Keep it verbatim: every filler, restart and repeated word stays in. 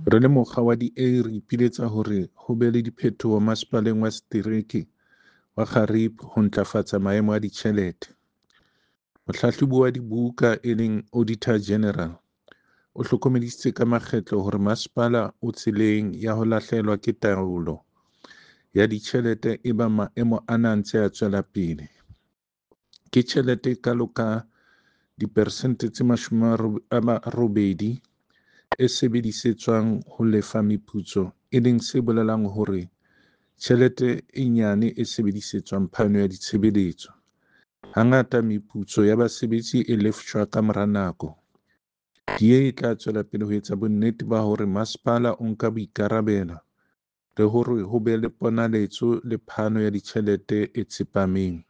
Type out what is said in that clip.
Re le mokga wa di-A re ipiletsa hore ho be le diphetoho masepaleng wa Setereke wa Gariep ho ntlafatsa maemo a ditjhelete. Mohlahlobi wa dibuka e leng Auditor General o hlokomedisitse ka makgetlo hore masepala o tseleng ya ho lahlehelwa ke taolo ya ditjhelete e ba maemo ana ntse a tswela pele. Ke tjhelete e kalo ka diperesente tse mashome a robedi e sebedisetswang ho lefa meputso, e leng se bolelang hore tjhelete e nyane e sebedisetswang phano ya ditshebeletso. Hangata meputso ya basebetsi e lefshwa ka mora nako. D A e tla tswela pele ho etsa bonnete ba hore masepala o nka boikarabelo le hore ho be le ponaletso le phano ya ditjhelete e tsepameng.